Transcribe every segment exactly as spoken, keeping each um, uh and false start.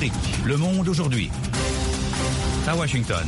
Afrique, Le Monde aujourd'hui. À Washington.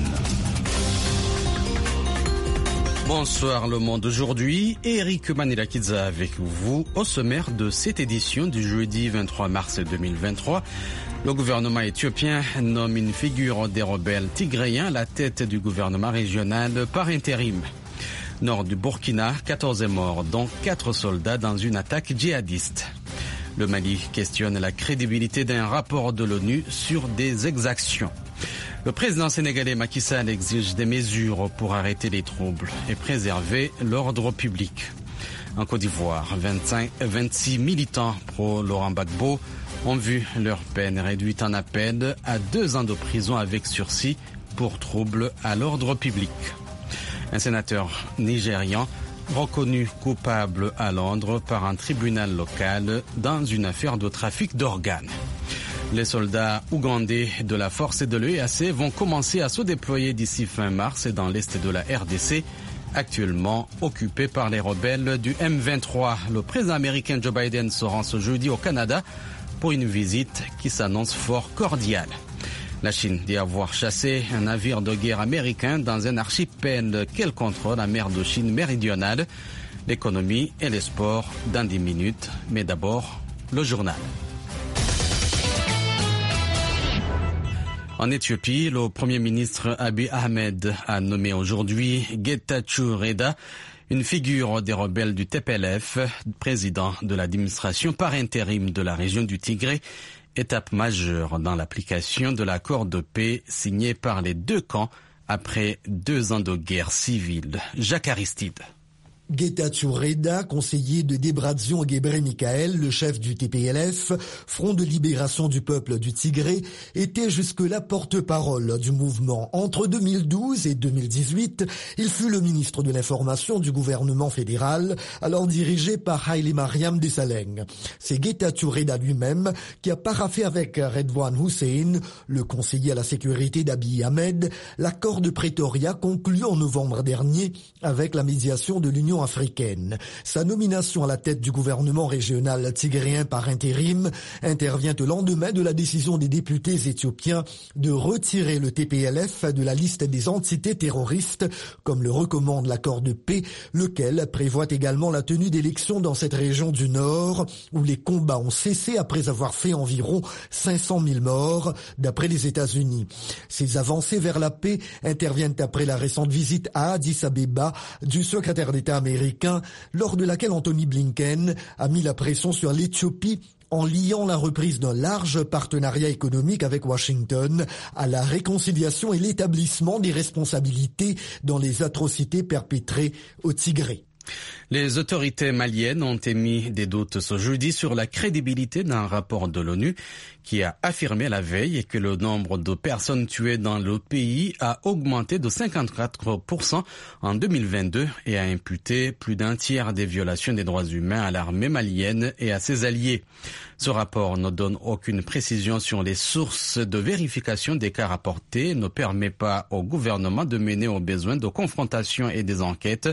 Bonsoir Le Monde aujourd'hui, Eric Manilakidza avec vous au sommaire de cette édition du jeudi vingt-trois mars deux mille vingt-trois. Le gouvernement éthiopien nomme une figure des rebelles tigréens à la tête du gouvernement régional par intérim. Nord du Burkina, quatorze morts, dont quatre soldats dans une attaque djihadiste. Le Mali questionne la crédibilité d'un rapport de l'ONU sur des exactions. Le président sénégalais Macky Sall exige des mesures pour arrêter les troubles et préserver l'ordre public. En Côte d'Ivoire, vingt-cinq, vingt-six militants pro-Laurent Gbagbo ont vu leur peine réduite en appel à deux ans de prison avec sursis pour troubles à l'ordre public. Un sénateur nigérian reconnu coupable à Londres par un tribunal local dans une affaire de trafic d'organes. Les soldats ougandais de la force de l'E A C vont commencer à se déployer d'ici fin mars dans l'est de la R D C, actuellement occupé par les rebelles du M vingt-trois. Le président américain Joe Biden se rend ce jeudi au Canada pour une visite qui s'annonce fort cordiale. La Chine dit avoir chassé un navire de guerre américain dans un archipel qu'elle contrôle en mer de Chine méridionale. L'économie et les sports dans dix minutes, mais d'abord le journal. En Éthiopie, le Premier ministre Abiy Ahmed a nommé aujourd'hui Getachew Reda, une figure des rebelles du T P L F, président de l'administration par intérim de la région du Tigré, étape majeure dans l'application de l'accord de paix signé par les deux camps après deux ans de guerre civile. Jacques Aristide. Getachew Reda, conseiller de Debratsion Gebre-Mikaël, le chef du T P L F, Front de libération du peuple du Tigré, était jusque-là porte-parole du mouvement. Entre deux mille douze et deux mille dix-huit, il fut le ministre de l'Information du gouvernement fédéral, alors dirigé par Haile Mariam Desalegn. C'est Getachew Reda lui-même qui a paraphé avec Redouane Hussein, le conseiller à la sécurité d'Abiy Ahmed, l'accord de Pretoria conclu en novembre dernier avec la médiation de l'Union africaine. Sa nomination à la tête du gouvernement régional tigréen par intérim intervient au lendemain de la décision des députés éthiopiens de retirer le T P L F de la liste des entités terroristes, comme le recommande l'accord de paix, lequel prévoit également la tenue d'élections dans cette région du Nord, où les combats ont cessé après avoir fait environ cinq cent mille morts, d'après les États-Unis. Ces avancées vers la paix interviennent après la récente visite à Addis Abeba du secrétaire d'État américain, lors de laquelle Anthony Blinken a mis la pression sur l'Éthiopie en liant la reprise d'un large partenariat économique avec Washington à la réconciliation et l'établissement des responsabilités dans les atrocités perpétrées au Tigré. Les autorités maliennes ont émis des doutes ce jeudi sur la crédibilité d'un rapport de l'ONU qui a affirmé la veille que le nombre de personnes tuées dans le pays a augmenté de cinquante-quatre pour cent en deux mille vingt-deux et a imputé plus d'un tiers des violations des droits humains à l'armée malienne et à ses alliés. Ce rapport ne donne aucune précision sur les sources de vérification des cas rapportés et ne permet pas au gouvernement de mener aux besoins de confrontation et des enquêtes,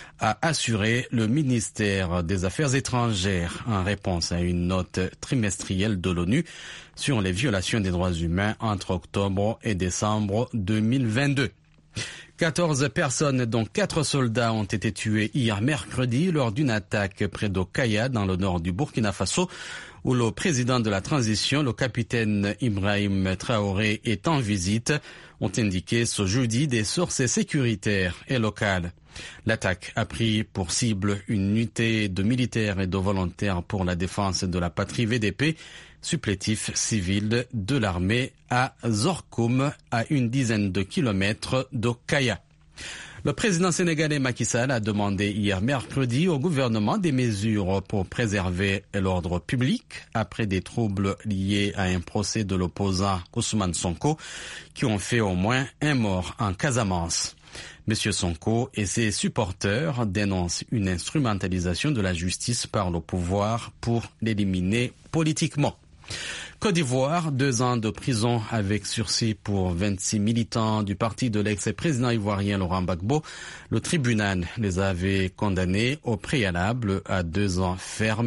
a assuré le ministère des Affaires étrangères en réponse à une note trimestrielle de l'ONU sur les violations des droits humains entre octobre et décembre deux mille vingt-deux. quatorze personnes, dont quatre soldats, ont été tués hier mercredi lors d'une attaque près d'Okaya, dans le nord du Burkina Faso, où le président de la transition, le capitaine Ibrahim Traoré, est en visite, ont indiqué ce jeudi des sources sécuritaires et locales. L'attaque a pris pour cible une unité de militaires et de volontaires pour la défense de la patrie V D P, supplétif civil de l'armée à Zorkoum, à une dizaine de kilomètres d'Okaya. Le président sénégalais Macky Sall a demandé hier mercredi au gouvernement des mesures pour préserver l'ordre public après des troubles liés à un procès de l'opposant Ousmane Sonko qui ont fait au moins un mort en Casamance. Monsieur Sonko et ses supporters dénoncent une instrumentalisation de la justice par le pouvoir pour l'éliminer politiquement. Côte d'Ivoire, deux ans de prison avec sursis pour vingt-six militants du parti de l'ex-président ivoirien Laurent Gbagbo. Le tribunal les avait condamnés au préalable à deux ans ferme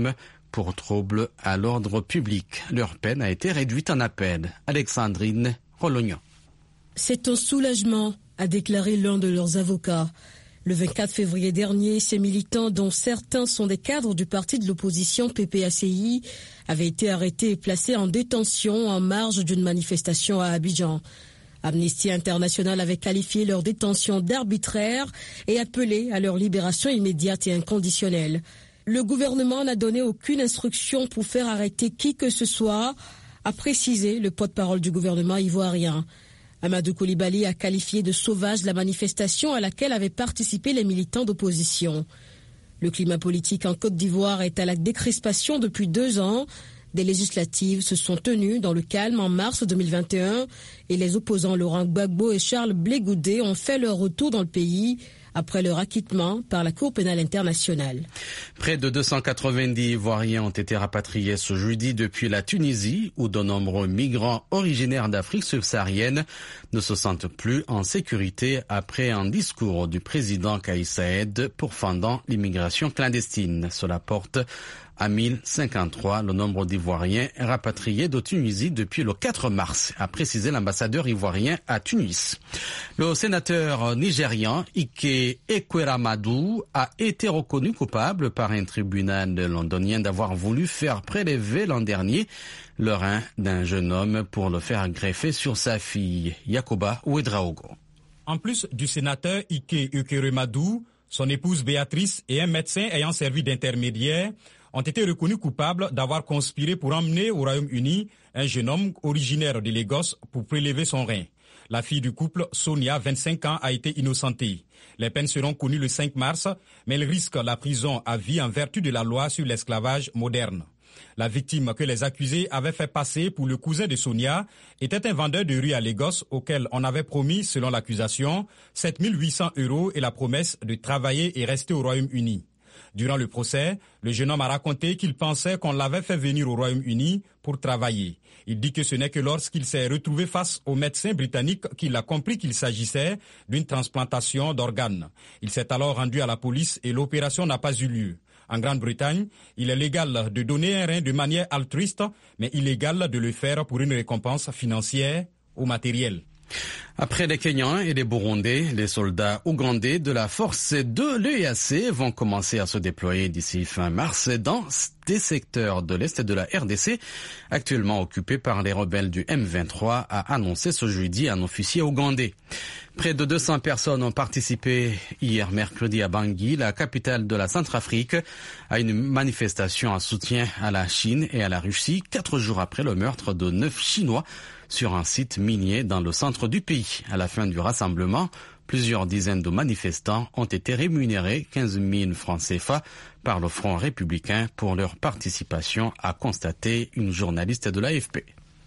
pour trouble à l'ordre public. Leur peine a été réduite en appel. Alexandrine Rolognan. C'est un soulagement, a déclaré l'un de leurs avocats. Le vingt-quatre février dernier, ces militants, dont certains sont des cadres du parti de l'opposition P P A C I, avaient été arrêtés et placés en détention en marge d'une manifestation à Abidjan. Amnesty International avait qualifié leur détention d'arbitraire et appelé à leur libération immédiate et inconditionnelle. Le gouvernement n'a donné aucune instruction pour faire arrêter qui que ce soit, a précisé le porte-parole du gouvernement ivoirien. Amadou Coulibaly a qualifié de sauvage la manifestation à laquelle avaient participé les militants d'opposition. Le climat politique en Côte d'Ivoire est à la décrispation depuis deux ans. Des législatives se sont tenues dans le calme en mars deux mille vingt et un et les opposants Laurent Gbagbo et Charles Blé Goudé ont fait leur retour dans le pays après leur acquittement par la Cour pénale internationale. Près de deux cent quatre-vingt-dix Ivoiriens ont été rapatriés ce jeudi depuis la Tunisie, où de nombreux migrants originaires d'Afrique subsaharienne ne se sentent plus en sécurité après un discours du président Kais Saied pourfendant l'immigration clandestine. Cela porte à mille cinquante-trois le nombre d'Ivoiriens rapatriés de Tunisie depuis le quatre mars, a précisé l'ambassadeur ivoirien à Tunis. Le sénateur nigérian Ike Ekweremadu a été reconnu coupable par un tribunal londonien d'avoir voulu faire prélever l'an dernier le rein d'un jeune homme pour le faire greffer sur sa fille, Yakoba Ouedraogo. En plus du sénateur Ike Ekweremadu, son épouse Béatrice et un médecin ayant servi d'intermédiaire ont été reconnus coupables d'avoir conspiré pour emmener au Royaume-Uni un jeune homme originaire de Lagos pour prélever son rein. La fille du couple, Sonia, vingt-cinq ans, a été innocentée. Les peines seront connues le cinq mars, mais elle risque la prison à vie en vertu de la loi sur l'esclavage moderne. La victime que les accusés avaient fait passer pour le cousin de Sonia était un vendeur de rue à Lagos auquel on avait promis, selon l'accusation, sept mille huit cents euros et la promesse de travailler et rester au Royaume-Uni. Durant le procès, le jeune homme a raconté qu'il pensait qu'on l'avait fait venir au Royaume-Uni pour travailler. Il dit que ce n'est que lorsqu'il s'est retrouvé face au médecin britannique qu'il a compris qu'il s'agissait d'une transplantation d'organes. Il s'est alors rendu à la police et l'opération n'a pas eu lieu. En Grande-Bretagne, il est légal de donner un rein de manière altruiste, mais illégal de le faire pour une récompense financière ou matérielle. Après les Kenyans et les Burundais, les soldats ougandais de la force de l'E A C vont commencer à se déployer d'ici fin mars dans des secteurs de l'Est de la R D C, actuellement occupés par les rebelles du M vingt-trois, a annoncé ce jeudi un officier ougandais. Près de deux cents personnes ont participé hier mercredi à Bangui, la capitale de la Centrafrique, à une manifestation en soutien à la Chine et à la Russie, quatre jours après le meurtre de neuf Chinois sur un site minier dans le centre du pays. À la fin du rassemblement, plusieurs dizaines de manifestants ont été rémunérés quinze mille francs C F A par le Front républicain pour leur participation, a constaté une journaliste de l'A F P.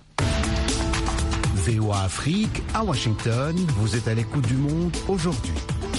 V O A Afrique, à Washington, vous êtes à l'écoute du monde aujourd'hui.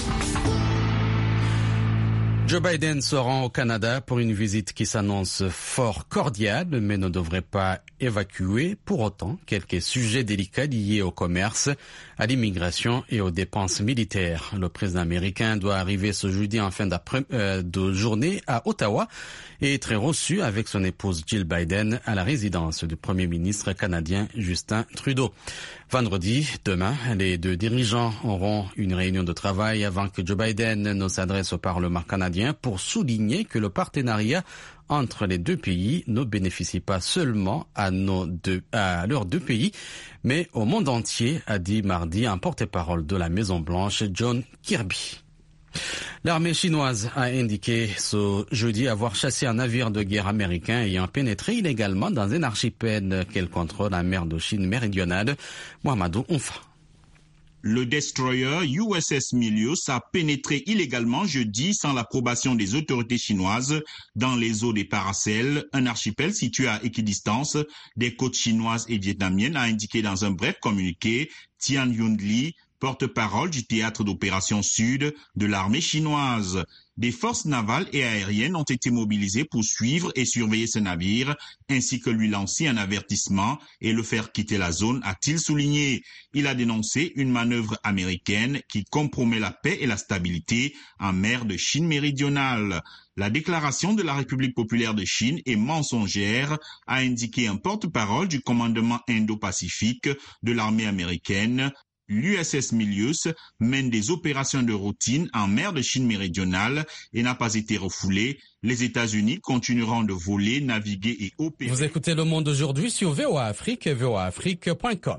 Joe Biden se rend au Canada pour une visite qui s'annonce fort cordiale, mais ne devrait pas évacuer pour autant quelques sujets délicats liés au commerce, à l'immigration et aux dépenses militaires. Le président américain doit arriver ce jeudi en fin euh, de journée à Ottawa et être reçu avec son épouse Jill Biden à la résidence du premier ministre canadien Justin Trudeau. Vendredi, demain, les deux dirigeants auront une réunion de travail avant que Joe Biden ne s'adresse au Parlement canadien pour souligner que le partenariat entre les deux pays ne bénéficie pas seulement à, nos deux, à leurs deux pays, mais au monde entier, a dit mardi un porte-parole de la Maison-Blanche, John Kirby. L'armée chinoise a indiqué ce jeudi avoir chassé un navire de guerre américain ayant pénétré illégalement dans un archipel qu'elle contrôle en mer de Chine méridionale. Mohamedou Onfa. Le destroyer U S S Milius a pénétré illégalement jeudi sans l'approbation des autorités chinoises dans les eaux des Paracels, un archipel situé à équidistance des côtes chinoises et vietnamiennes, a indiqué dans un bref communiqué Tian Yun Li, porte-parole du théâtre d'opération Sud de l'armée chinoise. Des forces navales et aériennes ont été mobilisées pour suivre et surveiller ce navire, ainsi que lui lancer un avertissement et le faire quitter la zone, a-t-il souligné. Il a dénoncé une manœuvre américaine qui compromet la paix et la stabilité en mer de Chine méridionale. La déclaration de la République populaire de Chine est mensongère, a indiqué un porte-parole du commandement Indo-Pacifique de l'armée américaine. L'U S S Milius mène des opérations de routine en mer de Chine méridionale et n'a pas été refoulée. Les États-Unis continueront de voler, naviguer et opérer. Vous écoutez Le Monde aujourd'hui sur V O A Afrique et V O A Afrique point com.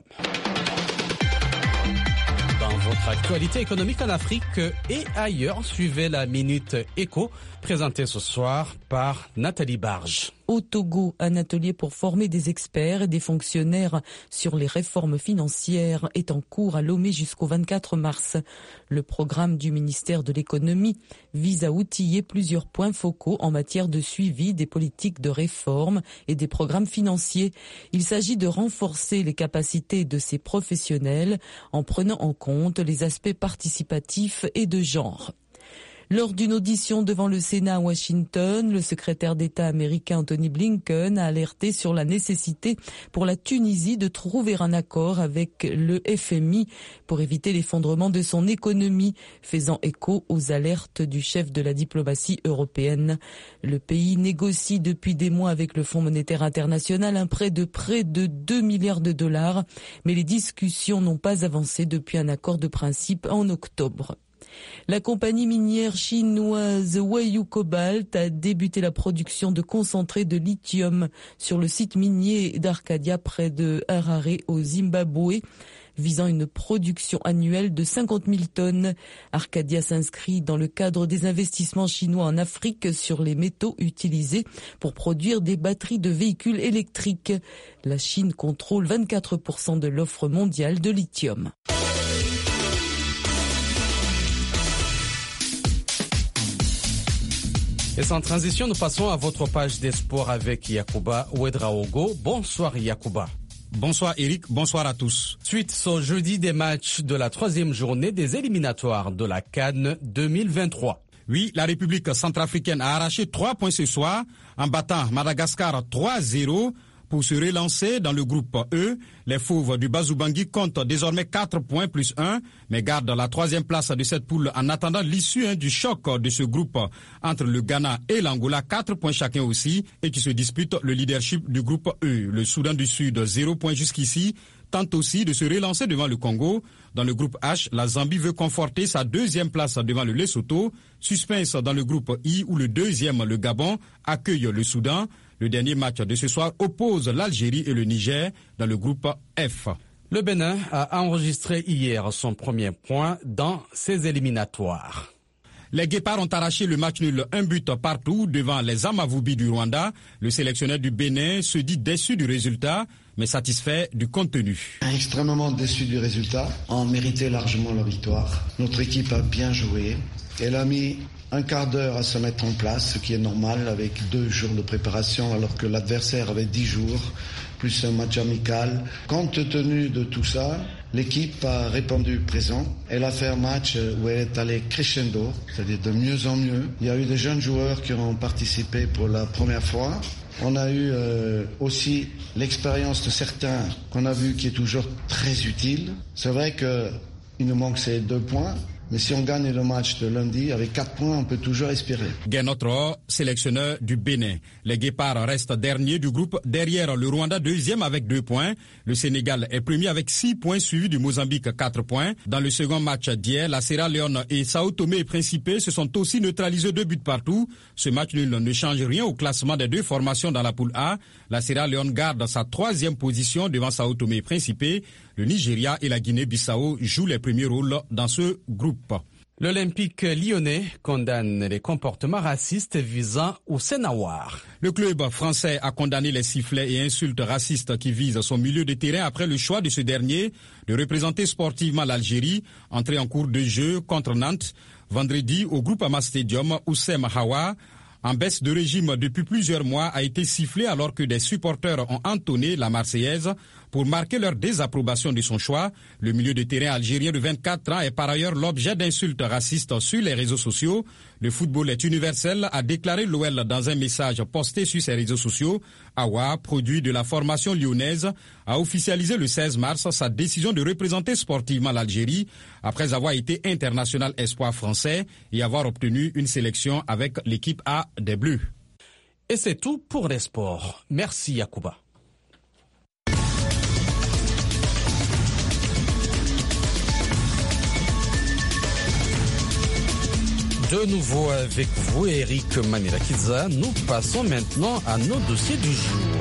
Dans votre actualité économique en Afrique et ailleurs, suivez la Minute Éco, présentée ce soir par Nathalie Barge. Au Togo, un atelier pour former des experts et des fonctionnaires sur les réformes financières est en cours à Lomé jusqu'au vingt-quatre mars. Le programme du ministère de l'économie vise à outiller plusieurs points focaux en matière de suivi des politiques de réforme et des programmes financiers. Il s'agit de renforcer les capacités de ces professionnels en prenant en compte les aspects participatifs et de genre. Lors d'une audition devant le Sénat à Washington, le secrétaire d'État américain Antony Blinken a alerté sur la nécessité pour la Tunisie de trouver un accord avec le F M I pour éviter l'effondrement de son économie, faisant écho aux alertes du chef de la diplomatie européenne. Le pays négocie depuis des mois avec le Fonds monétaire international un prêt de près de deux milliards de dollars, mais les discussions n'ont pas avancé depuis un accord de principe en octobre. La compagnie minière chinoise Huayou Cobalt a débuté la production de concentré de lithium sur le site minier d'Arcadia près de Harare au Zimbabwe, visant une production annuelle de cinquante mille tonnes. Arcadia s'inscrit dans le cadre des investissements chinois en Afrique sur les métaux utilisés pour produire des batteries de véhicules électriques. La Chine contrôle vingt-quatre pour cent de l'offre mondiale de lithium. Et sans transition, nous passons à votre page des sports avec Yacouba Ouedraogo. Bonsoir Yacouba. Bonsoir Eric, bonsoir à tous. Suite ce jeudi des matchs de la troisième journée des éliminatoires de la CAN deux mille vingt-trois. Oui, la République centrafricaine a arraché trois points ce soir en battant Madagascar trois zéro. Pour se relancer dans le groupe E, les Fauves du Bazoubangi comptent désormais quatre points plus un, mais gardent la troisième place de cette poule en attendant l'issue hein, du choc de ce groupe entre le Ghana et l'Angola, quatre points chacun aussi, et qui se disputent le leadership du groupe E. Le Soudan du Sud, zéro point jusqu'ici, tente aussi de se relancer devant le Congo. Dans le groupe H, la Zambie veut conforter sa deuxième place devant le Lesotho. Suspense dans le groupe I où le deuxième, le Gabon, accueille le Soudan. Le dernier match de ce soir oppose l'Algérie et le Niger dans le groupe F. Le Bénin a enregistré hier son premier point dans ses éliminatoires. Les Guépards ont arraché le match nul un but partout devant les Amavubi du Rwanda. Le sélectionneur du Bénin se dit déçu du résultat, mais satisfait du contenu. Extrêmement déçu du résultat. On méritait largement la victoire. Notre équipe a bien joué. Elle a mis un quart d'heure à se mettre en place, ce qui est normal avec deux jours de préparation alors que l'adversaire avait dix jours, plus un match amical. Compte tenu de tout ça, l'équipe a répondu présent. Elle a fait un match où elle est allée crescendo, c'est-à-dire de mieux en mieux. Il y a eu des jeunes joueurs qui ont participé pour la première fois. On a eu euh, aussi l'expérience de certains qu'on a vu qui est toujours très utile. C'est vrai qu'il nous manque ces deux points. Mais si on gagne le match de lundi, avec quatre points, on peut toujours espérer. Guénotro, sélectionneur du Bénin. Les Guépards restent derniers du groupe, derrière le Rwanda, deuxième avec deux points. Le Sénégal est premier avec six points, suivi du Mozambique, quatre points. Dans le second match d'hier, la Sierra Leone et Sao Tomé et Principe se sont aussi neutralisés deux buts partout. Ce match nul ne change rien au classement des deux formations dans la poule A. La Sierra Leone garde sa troisième position devant Sao Tomé et Principe. Le Nigeria et la Guinée-Bissau jouent les premiers rôles dans ce groupe. L'Olympique lyonnais condamne les comportements racistes visant Houssène Aouar. Le club français a condamné les sifflets et insultes racistes qui visent son milieu de terrain après le choix de ce dernier de représenter sportivement l'Algérie, entrée en cours de jeu contre Nantes. Vendredi, au Groupama Stadium, Houssène Aouar, en baisse de régime depuis plusieurs mois, a été sifflé alors que des supporters ont entonné la Marseillaise. Pour marquer leur désapprobation de son choix, le milieu de terrain algérien de vingt-quatre ans est par ailleurs l'objet d'insultes racistes sur les réseaux sociaux. Le football est universel, a déclaré l'O L dans un message posté sur ses réseaux sociaux. Awa, produit de la formation lyonnaise, a officialisé le seize mars sa décision de représenter sportivement l'Algérie après avoir été international espoir français et avoir obtenu une sélection avec l'équipe A des Bleus. Et c'est tout pour les sports. Merci Yacouba. De nouveau avec vous, Eric Manirakiza, nous passons maintenant à nos dossiers du jour.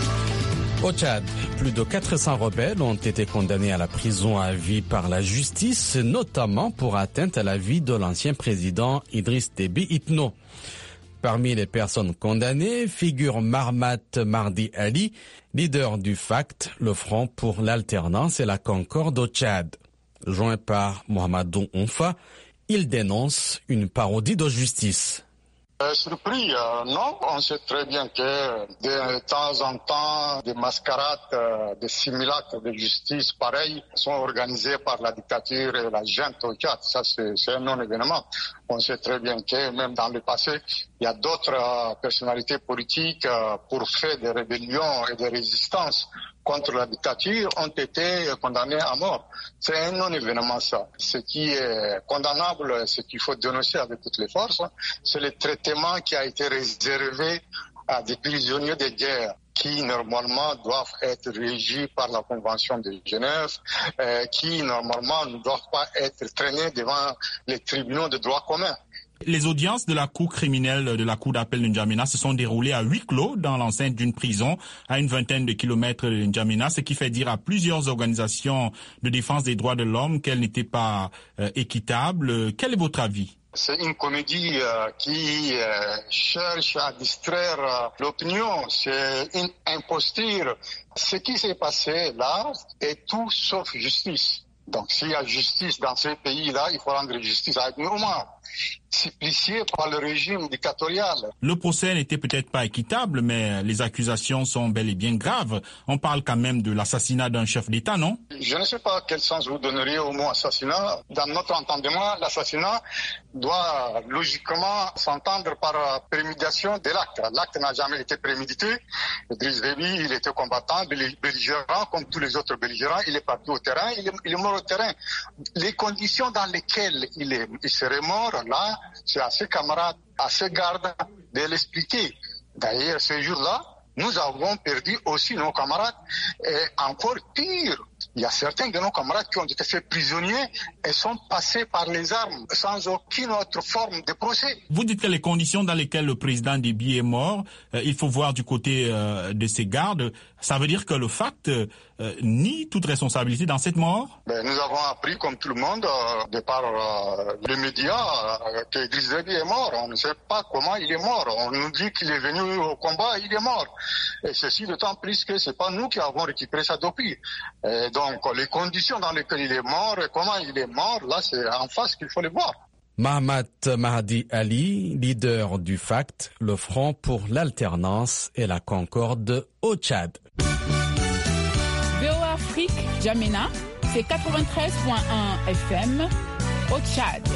Au Tchad, plus de quatre cents rebelles ont été condamnés à la prison à vie par la justice, notamment pour atteinte à la vie de l'ancien président Idriss Déby Itno. Parmi les personnes condamnées figure Mahamat Mardi Ali, leader du F A C T, le Front pour l'alternance et la concorde au Tchad. Joint par Mohamedou Onfa, il dénonce une parodie de justice. Euh, surpris, euh, non. On sait très bien que de temps en temps, des mascarades, euh, des simulacres de justice pareils sont organisés par la dictature et la junte au Tchad. Ça, c'est, c'est un non-événement. On sait très bien que même dans le passé, il y a d'autres euh, personnalités politiques euh, pour faire des rébellions et des résistances contre la dictature ont été condamnés à mort. C'est un non-événement, ça. Ce qui est condamnable, ce qu'il faut dénoncer avec toutes les forces, c'est le traitement qui a été réservé à des prisonniers de guerre qui normalement doivent être régis par la Convention de Genève, euh, qui normalement ne doivent pas être traînés devant les tribunaux de droit commun. Les audiences de la cour criminelle de la cour d'appel de N'Djamena se sont déroulées à huis clos dans l'enceinte d'une prison à une vingtaine de kilomètres de N'Djamena, ce qui fait dire à plusieurs organisations de défense des droits de l'homme qu'elles n'étaient pas euh, équitables. Quel est votre avis ? C'est une comédie euh, qui euh, cherche à distraire euh, l'opinion. C'est une imposture. Ce qui s'est passé là est tout sauf justice. Donc s'il y a justice dans ces pays-là, il faut rendre justice à Nouma, supplicié par le régime dictatorial. Le procès n'était peut-être pas équitable, mais les accusations sont bel et bien graves. On parle quand même de l'assassinat d'un chef d'État, non ? Je ne sais pas quel sens vous donneriez au mot assassinat. Dans notre entendement, l'assassinat doit logiquement s'entendre par préméditation de l'acte. L'acte n'a jamais été prémédité. Idriss Déby, il était combattant, belligérant, comme tous les autres belligérants. Il est parti au terrain, il est, il est mort au terrain. Les conditions dans lesquelles il, est, il serait mort, là, c'est à ses camarades, à ses gardes de l'expliquer. D'ailleurs, ce jour-là, nous avons perdu aussi nos camarades. Et encore pire, il y a certains de nos camarades qui ont été faits prisonniers et sont passés par les armes sans aucune autre forme de procès. Vous dites que les conditions dans lesquelles le président Déby est mort, euh, il faut voir du côté euh, de ses gardes. Ça veut dire que le F A C T euh, nie toute responsabilité dans cette mort ? Ben, nous avons appris, comme tout le monde, euh, de par euh, les médias, euh, que Idriss Déby est mort. On ne sait pas comment il est mort. On nous dit qu'il est venu au combat, il est mort. Et ceci d'autant plus que c'est pas nous qui avons récupéré ça depuis. Et donc, les conditions dans lesquelles il est mort et comment il est mort, là, c'est en face qu'il faut les voir. Mahamat Mardi Ali, leader du F A C T, le Front pour l'alternance et la concorde au Tchad. V O A Afrique, N'Djamena, c'est quatre-vingt-treize virgule un F M au Tchad.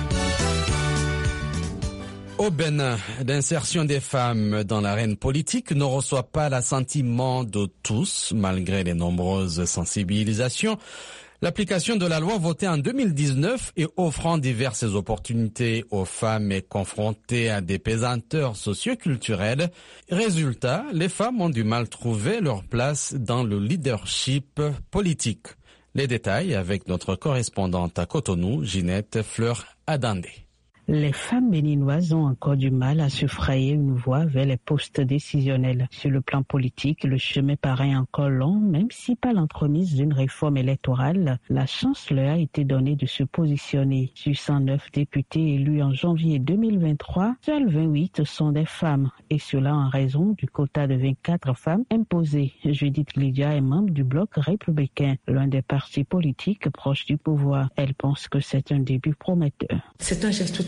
Au Bénin, l'insertion des femmes dans l'arène politique ne reçoit pas l'assentiment de tous, malgré les nombreuses sensibilisations. L'application de la loi votée en deux mille dix-neuf et offrant diverses opportunités aux femmes est confrontée à des pesanteurs socioculturelles. Résultat, les femmes ont du mal trouver leur place dans le leadership politique. Les détails avec notre correspondante à Cotonou, Ginette Fleur-Adandé. Les femmes béninoises ont encore du mal à se frayer une voie vers les postes décisionnels. Sur le plan politique, le chemin paraît encore long, même si par l'entremise d'une réforme électorale, la chance leur a été donnée de se positionner. Sur cent neuf députés élus en janvier deux mille vingt-trois, seuls vingt-huit sont des femmes, et cela en raison du quota de vingt-quatre femmes imposé. Judith Lydia est membre du Bloc républicain, l'un des partis politiques proches du pouvoir. Elle pense que c'est un début prometteur. C'est un geste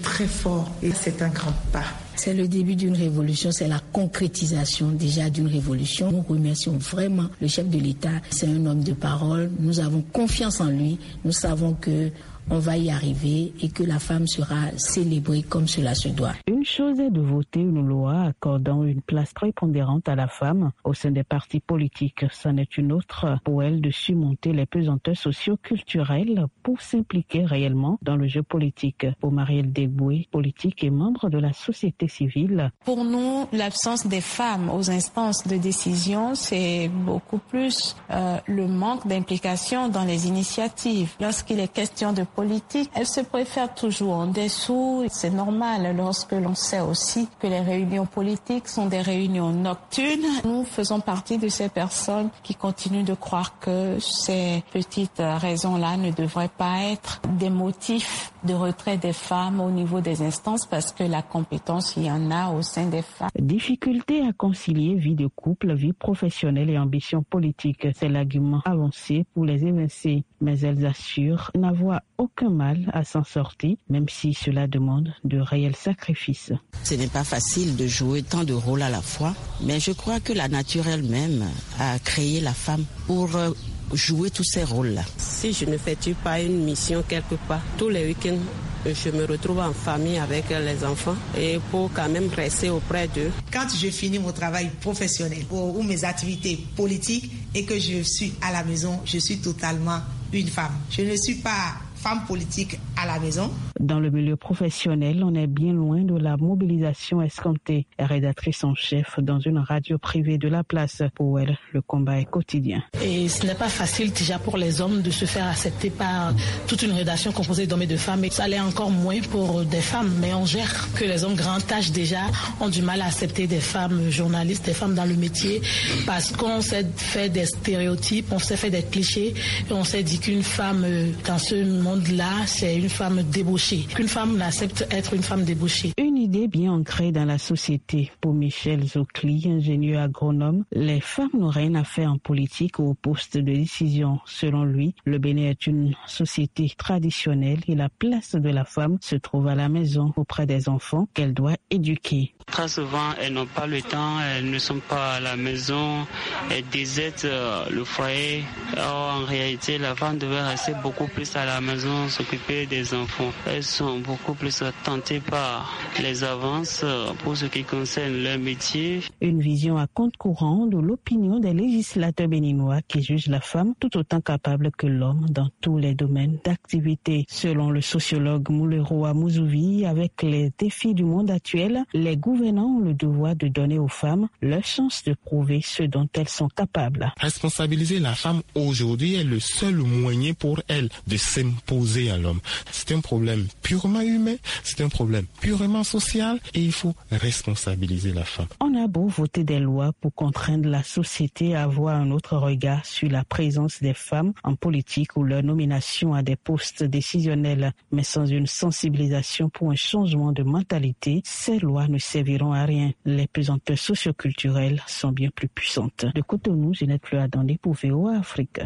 très fort et c'est un grand pas. C'est le début d'une révolution, c'est la concrétisation déjà d'une révolution. Nous remercions vraiment le chef de l'État. C'est un homme de parole. Nous avons confiance en lui. Nous savons que on va y arriver et que la femme sera célébrée comme cela se doit. Une chose est de voter une loi accordant une place prépondérante à la femme au sein des partis politiques. C'en est une autre pour elle de surmonter les pesanteurs socio-culturelles pour s'impliquer réellement dans le jeu politique. Pour Marielle Deboué, politique et membre de la société civile. Pour nous, l'absence des femmes aux instances de décision, c'est beaucoup plus euh, le manque d'implication dans les initiatives. Lorsqu'il est question de politique, elles se préfèrent toujours en dessous. C'est normal lorsque l'on sait aussi que les réunions politiques sont des réunions nocturnes. Nous faisons partie de ces personnes qui continuent de croire que ces petites raisons-là ne devraient pas être des motifs de retrait des femmes au niveau des instances parce que la compétence, il y en a au sein des femmes. Difficulté à concilier vie de couple, vie professionnelle et ambition politique. C'est l'argument avancé pour les évincer. Mais elles assurent n'avoir aucun mal à s'en sortir, même si cela demande de réels sacrifices. Ce n'est pas facile de jouer tant de rôles à la fois, mais je crois que la nature elle-même a créé la femme pour jouer tous ces rôles-là. Si je ne fais pas une mission quelque part, tous les week-ends, je me retrouve en famille avec les enfants et pour quand même rester auprès d'eux. Quand je finis mon travail professionnel ou mes activités politiques et que je suis à la maison, je suis totalement une femme. Je ne suis pas femme politique à la maison. Dans le milieu professionnel, on est bien loin de la mobilisation escomptée. Rédactrice en chef dans une radio privée de la place. Pour elle, le combat est quotidien. Et ce n'est pas facile déjà pour les hommes de se faire accepter par toute une rédaction composée d'hommes et de femmes. Et ça l'est encore moins pour des femmes, mais on gère que les hommes grand âge déjà ont du mal à accepter des femmes journalistes, des femmes dans le métier, parce qu'on s'est fait des stéréotypes, on s'est fait des clichés, et on s'est dit qu'une femme dans ce monde-là, c'est une femme débauchée, qu'une femme n'accepte être une femme débauchée. Une idée bien ancrée dans la société. Pour Michel Zocli, ingénieur agronome, les femmes n'ont rien à faire en politique ou au poste de décision. Selon lui, le Bénin est une société traditionnelle et la place de la femme se trouve à la maison auprès des enfants qu'elle doit éduquer. Très souvent, elles n'ont pas le temps, elles ne sont pas à la maison, elles désertent le foyer. Or, en réalité, la femme devait rester beaucoup plus à la maison, s'occuper des enfants. Elles sont beaucoup plus tentées par les avances pour ce qui concerne leur métier. Une vision à compte courant de l'opinion des législateurs béninois qui jugent la femme tout autant capable que l'homme dans tous les domaines d'activité. Selon le sociologue Moulero Amouzouvi, avec les défis du monde actuel, les gouvernants ont le devoir de donner aux femmes leur chance de prouver ce dont elles sont capables. Responsabiliser la femme aujourd'hui est le seul moyen pour elle de s'imposer à l'homme. C'est un problème purement humain, c'est un problème purement social et il faut responsabiliser la femme. On a beau voter des lois pour contraindre la société à avoir un autre regard sur la présence des femmes en politique ou leur nomination à des postes décisionnels, mais sans une sensibilisation pour un changement de mentalité, ces lois ne serviront à rien. Les pesanteurs socioculturelles sont bien plus puissantes. De Cotonou, Ginette Fleur-Adandé pour V O A Afrique.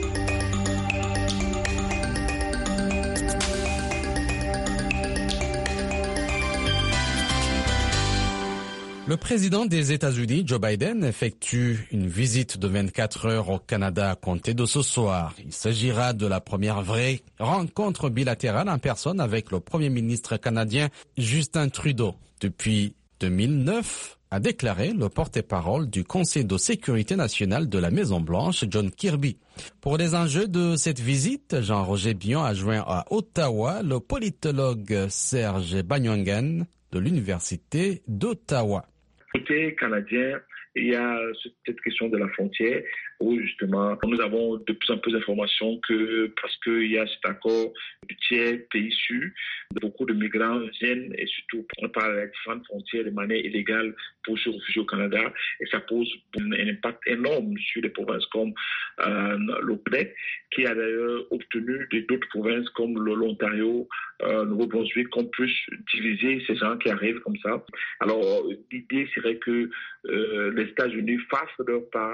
Le président des États-Unis, Joe Biden, effectue une visite de vingt-quatre heures au Canada à compter de ce soir. Il s'agira de la première vraie rencontre bilatérale en personne avec le premier ministre canadien Justin Trudeau. Depuis deux mille neuf, a déclaré le porte-parole du Conseil de sécurité nationale de la Maison-Blanche, John Kirby. Pour les enjeux de cette visite, Jean-Roger Bion a joint à Ottawa le politologue Serge Banyongan de l'Université d'Ottawa. Côté canadien, il y a cette question de la frontière où justement nous avons de plus en plus d'informations que parce qu'il y a cet accord du tiers pays sûr, beaucoup de migrants viennent et surtout par les différentes frontières de manière illégale pour se réfugier au Canada et ça pose un impact énorme sur des provinces comme euh, le Québec qui a d'ailleurs obtenu d'autres provinces comme l'Ontario, euh, Nouveau-Brunswick qu'on puisse diviser ces gens qui arrivent comme ça. Alors l'idée serait que euh, les États-Unis fassent leur part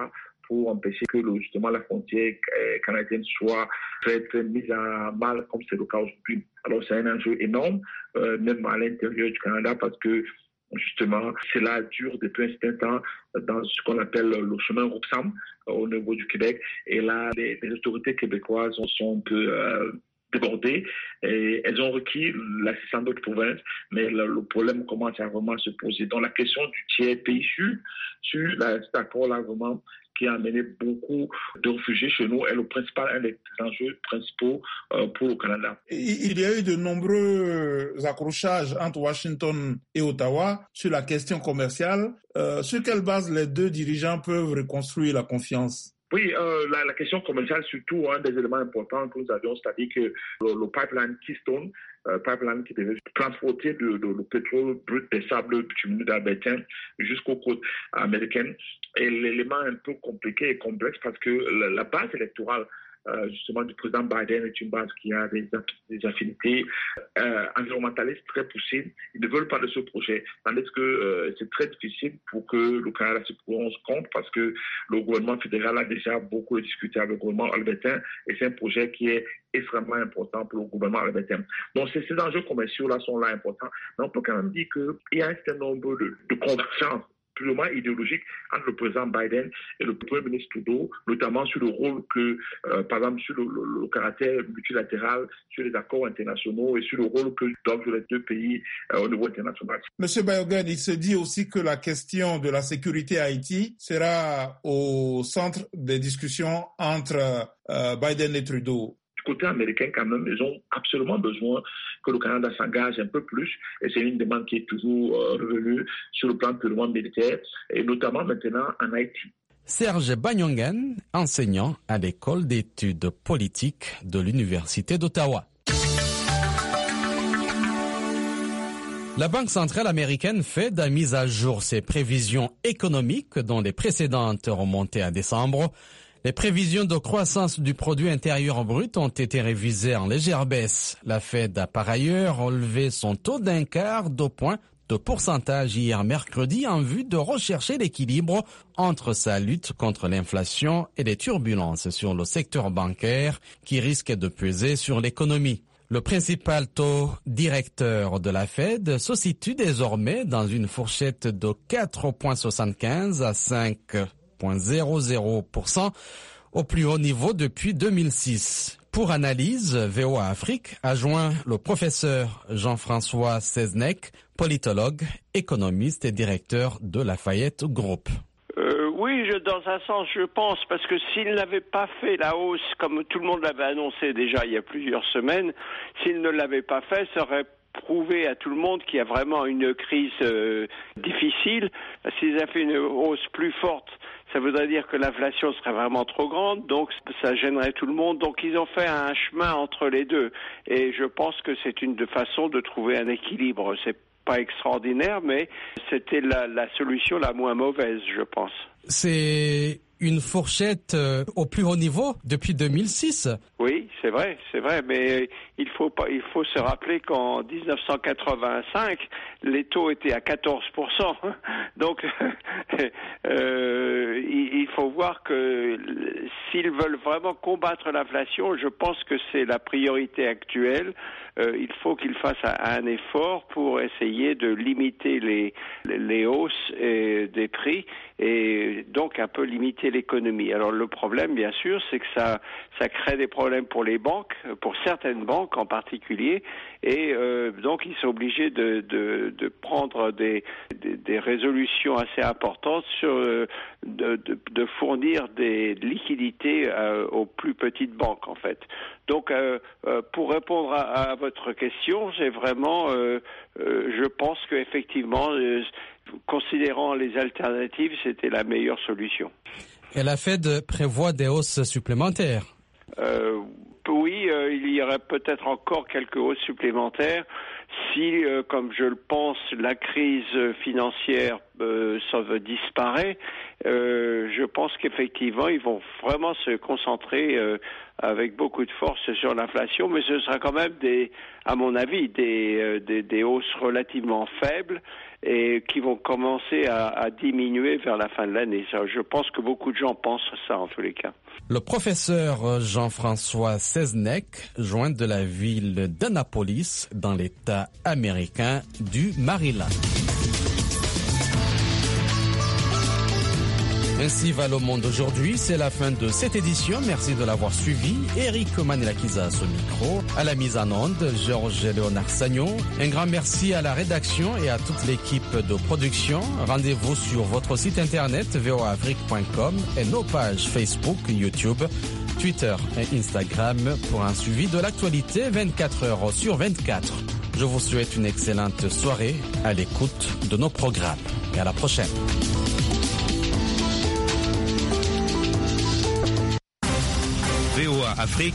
pour empêcher que le, justement la frontière canadienne soit très, très mise à mal comme c'est le cas aujourd'hui. Alors c'est un enjeu énorme, euh, même à l'intérieur du Canada, parce que justement, cela dure depuis un certain temps dans ce qu'on appelle le chemin Roxham euh, au niveau du Québec. Et là, les, les autorités québécoises sont un peu euh, débordées et elles ont requis l'assistance d'autres provinces, mais le, le problème commence à vraiment se poser. Donc la question du tiers pays sur, sur la, cet accord-là vraiment qui a amené beaucoup de réfugiés chez nous est le principal, un des enjeux principaux euh, pour le Canada. Il y a eu de nombreux accrochages entre Washington et Ottawa sur la question commerciale. Euh, sur quelle base les deux dirigeants peuvent reconstruire la confiance? Oui, euh, la, la question commerciale, surtout, un des éléments importants que nous avions, c'est-à-dire que le, le pipeline Keystone, euh, pipeline qui devait transporter le, le, le pétrole brut des sables bitumineux d'Albertaine jusqu'aux côtes américaines, est l'élément un peu compliqué et complexe parce que la, la base électorale Euh, justement du président Biden est une base qui a des, des affinités euh, environnementalistes très poussées. Ils ne veulent pas de ce projet, tandis que euh, c'est très difficile pour que le Canada se prononce contre parce que le gouvernement fédéral a déjà beaucoup discuté avec le gouvernement albertain et c'est un projet qui est extrêmement important pour le gouvernement albertain. Donc ces, ces enjeux commerciaux-là sont là importants, mais on peut quand même dire qu'il y a un certain nombre de, de convergences plus ou moins idéologique entre le président Biden et le Premier ministre Trudeau, notamment sur le rôle que, euh, par exemple, sur le, le, le caractère multilatéral, sur les accords internationaux et sur le rôle que doivent jouer les deux pays euh, au niveau international. Monsieur Bayogan, il se dit aussi que la question de la sécurité à Haïti sera au centre des discussions entre euh, Biden et Trudeau. Côté américain, quand même, ils ont absolument besoin que le Canada s'engage un peu plus. Et c'est une demande qui est toujours euh, revenue sur le plan purement militaire, et notamment maintenant en Haïti. Serge Banyongen, enseignant à l'école d'études politiques de l'Université d'Ottawa. La Banque centrale américaine Fed a mis à jour ses prévisions économiques dont les précédentes remontaient à décembre. Les prévisions de croissance du produit intérieur brut ont été révisées en légère baisse. La Fed a par ailleurs relevé son taux d'un quart de point de pourcentage hier mercredi en vue de rechercher l'équilibre entre sa lutte contre l'inflation et les turbulences sur le secteur bancaire qui risquent de peser sur l'économie. Le principal taux directeur de la Fed se situe désormais dans une fourchette de quatre virgule soixante-quinze à cinq virgule zéro zéro pour cent au plus haut niveau depuis deux mille six. Pour analyse, V O A Afrique a joint le professeur Jean-François Seznec, politologue, économiste et directeur de Lafayette Group. Euh, oui, je, dans un sens, je pense, parce que s'il n'avait pas fait la hausse, comme tout le monde l'avait annoncé déjà il y a plusieurs semaines, s'il ne l'avait pas fait, ça aurait prouver à tout le monde qu'il y a vraiment une crise euh, difficile. S'ils avaient fait une hausse plus forte, ça voudrait dire que l'inflation serait vraiment trop grande, donc ça gênerait tout le monde. Donc ils ont fait un chemin entre les deux. Et je pense que c'est une façon de trouver un équilibre. C'est pas extraordinaire, mais c'était la, la solution la moins mauvaise, je pense. C'est une fourchette euh, au plus haut niveau depuis deux mille six. Oui, c'est vrai, c'est vrai, mais il faut pas, il faut se rappeler qu'en dix-neuf cent quatre-vingt-cinq, les taux étaient à quatorze pour cent. Donc, euh, il faut voir que s'ils veulent vraiment combattre l'inflation, je pense que c'est la priorité actuelle. Euh, il faut qu'ils fassent un, un effort pour essayer de limiter les, les hausses et des prix et donc un peu limiter l'économie. Alors le problème, bien sûr, c'est que ça, ça crée des problèmes pour les banques, pour certaines banques en particulier, et euh, donc ils sont obligés de, de, de prendre des, des, des résolutions assez importantes sur euh, de, de, de fournir des liquidités euh, aux plus petites banques en fait. Donc euh, euh, pour répondre à, à votre question, j'ai vraiment, euh, euh, je pense qu'effectivement, euh, considérant les alternatives, c'était la meilleure solution. Et la Fed prévoit des hausses supplémentaires. Euh, oui, euh, il y aurait peut-être encore quelques hausses supplémentaires si, euh, comme je le pense, la crise financière euh, ça disparaît. Euh, je pense qu'effectivement, ils vont vraiment se concentrer euh, avec beaucoup de force sur l'inflation, mais ce sera quand même des, à mon avis, des, euh, des, des hausses relativement faibles et qui vont commencer à, à diminuer vers la fin de l'année. Ça, je pense que beaucoup de gens pensent ça en tous les cas. Le professeur Jean-François Seznec, joint de la ville d'Annapolis, dans l'État américain du Maryland. Ainsi va le monde aujourd'hui. C'est la fin de cette édition. Merci de l'avoir suivi. Eric Manilakiza à ce micro. À la mise en onde, Georges Léonard Sagnon. Un grand merci à la rédaction et à toute l'équipe de production. Rendez-vous sur votre site internet v o a afrique point com et nos pages Facebook, YouTube, Twitter et Instagram pour un suivi de l'actualité vingt-quatre heures sur vingt-quatre. Je vous souhaite une excellente soirée à l'écoute de nos programmes. Et à la prochaine. V O A Afrique,